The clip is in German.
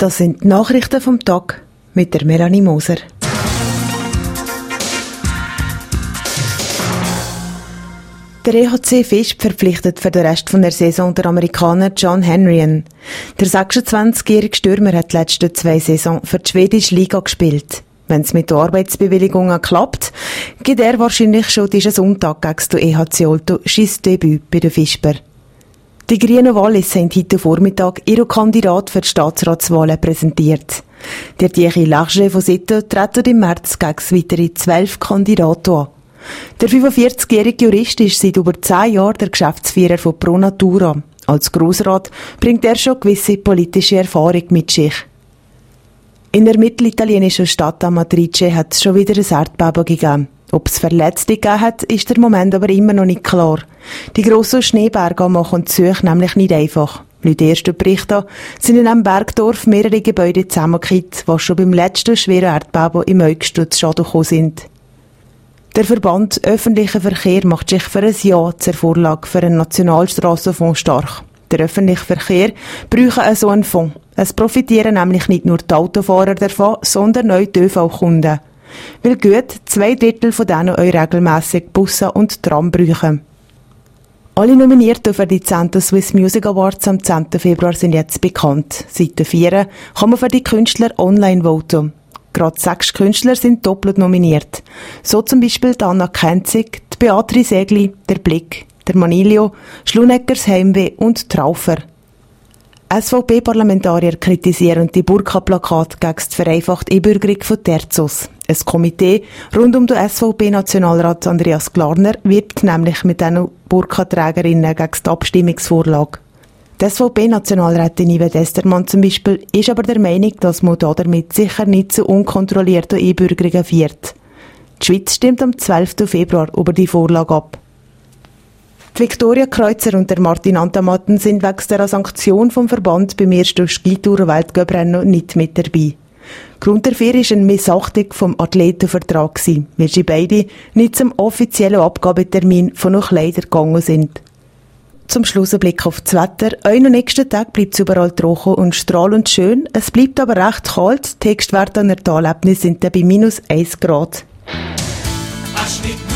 Das sind die Nachrichten vom Tag mit der Melanie Moser. Der EHC Visp verpflichtet für den Rest der Saison der Amerikaner John Henrien. Der 26-jährige Stürmer hat die letzten 2 Saisons für die schwedische Liga gespielt. Wenn es mit den Arbeitsbewilligungen klappt, gibt er wahrscheinlich schon diesen Sonntag gegen den EHC Olto Schießdebüt bei den Visper. Die Grünen Wallis haben heute Vormittag ihren Kandidat für die Staatsratswahlen präsentiert. Der Thierry Larger von Sitten tritt im März gegen weitere 12 Kandidaten an. Der 45-jährige Jurist ist seit über 10 Jahren der Geschäftsführer von Pro Natura. Als Grossrat bringt er schon gewisse politische Erfahrung mit sich. In der mittelitalienischen Stadt Amatrice hat es schon wieder ein Erdbeben gegeben. Ob es Verletzte gegeben hat, ist der Moment aber immer noch nicht klar. Die grossen Schneeberge machen die Suche nämlich nicht einfach. Laut ersten Berichten sind in einem Bergdorf mehrere Gebäude zusammengekippt, die schon beim letzten schweren Erdbeben im August zu Schaden gekommen sind. Der Verband Öffentlicher Verkehr macht sich für ein Ja zur Vorlage für einen Nationalstrassenfonds stark. Der öffentliche Verkehr braucht so einen Fonds. Es profitieren nämlich nicht nur die Autofahrer davon, sondern auch die ÖV-Kunden. Weil gut 2/3 von denen auch regelmässig Busse und Tram brauchen. Alle Nominierten für die 10. Swiss Music Awards am 10. Februar sind jetzt bekannt. Seit der 4 kann man für die Künstler online voten. Gerade 6 Künstler sind doppelt nominiert. So zum Beispiel die Anna Kenzig, die Beatrice Egli, der Blick, der Manilio, Schluneckers Heimweh und Traufer. SVP-Parlamentarier kritisieren die Burka-Plakate gegen die vereinfachte Einbürgerung von Terzos. Ein Komitee rund um den SVP-Nationalrat Andreas Glarner wirbt nämlich mit diesen Burka-Trägerinnen gegen die Abstimmungsvorlage. Die SVP-Nationalrätin Yvette Estermann zum Beispiel ist aber der Meinung, dass man damit sicher nicht zu unkontrollierten Einbürgerungen führt. Die Schweiz stimmt am 12. Februar über die Vorlage ab. Die Viktoria Kreuzer und der Martin Antamatten sind wegen der Sanktion vom Verband beim ersten Skitour-Weltcuprennen nicht mit dabei. Grund dafür war eine Missachtung vom Athletenvertrag, weil sie beide nicht zum offiziellen Abgabetermin von noch Kleider gegangen sind. Zum Schluss ein Blick auf das Wetter. Auch am nächsten Tag bleibt es überall trocken und strahlend schön. Es bleibt aber recht kalt. Die Höchstwerte an der Talerlebnis sind dann bei -1 Grad.